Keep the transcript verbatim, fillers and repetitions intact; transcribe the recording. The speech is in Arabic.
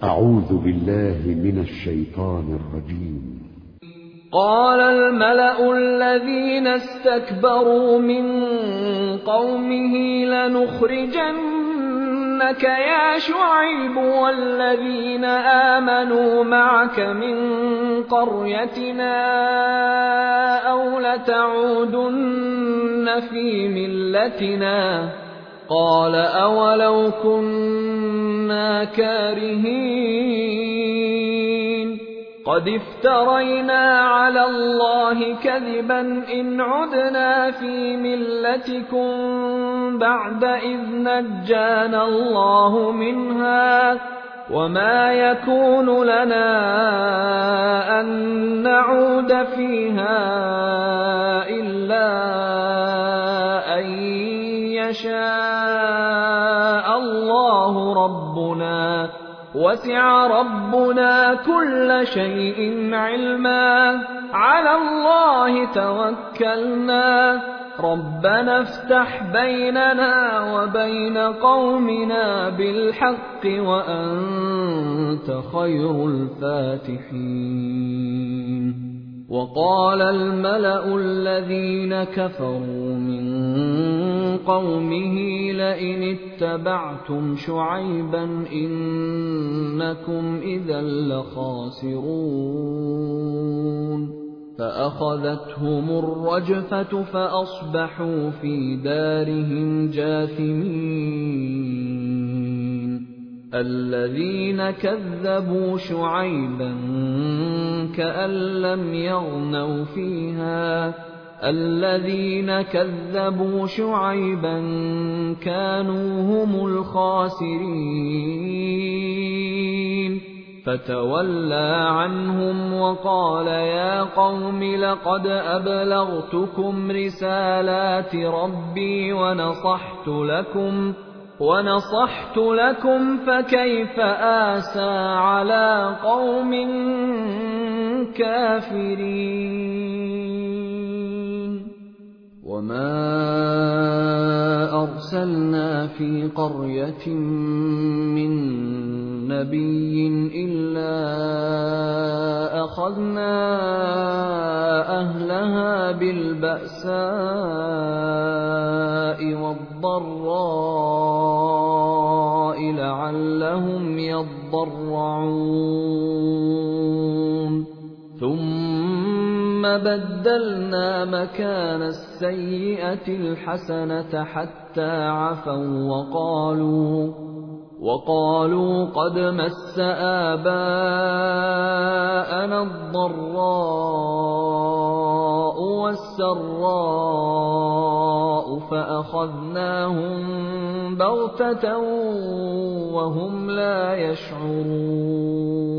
أعوذ بالله من الشيطان الرجيم. قال الملأ الذين استكبروا من قومه لنخرجنك يا شعيب والذين آمنوا معك من قريتنا أو لتعودن في ملتنا قال أولو كنا كارهين قد افترينا على الله كذبا إن عدنا في ملتكم بعد إذ نجانا الله منها وما يكون لنا أن نعود فيها إلا أن يشاء الله ربنا وسع ربنا كل شيء علما على الله توكلنا ربنا افتح بيننا وبين قومنا بالحق وأنت خير الفاتحين. وقال الملأ الذين كفروا من قومه لئن اتبعتم شعيبا إنكم إذا لخاسرون فأخذتهم الرجفة فأصبحوا في دارهم جاثمين. الذين كذبوا شعيبا كأن لم يغنوا فيها الذين كذبوا شعيبا كانوا هم الخاسرين فتولى عنهم وقال يا قوم لقد أبلغتكم رسالات ربي ونصحت لكم ونصحت لكم فكيف آسى على قوم كافرين. وما أرسلنا في قرية من نبي إلا أخذنا أهلها بالبأساء والضراء لعلهم يضرعون ثم بدلنا مكان السيئة الحسنة حتى عفوا وقالوا وقالوا قد مس آباءنا الضراء والسراء فأخذناهم بغتة وهم لا يشعرون.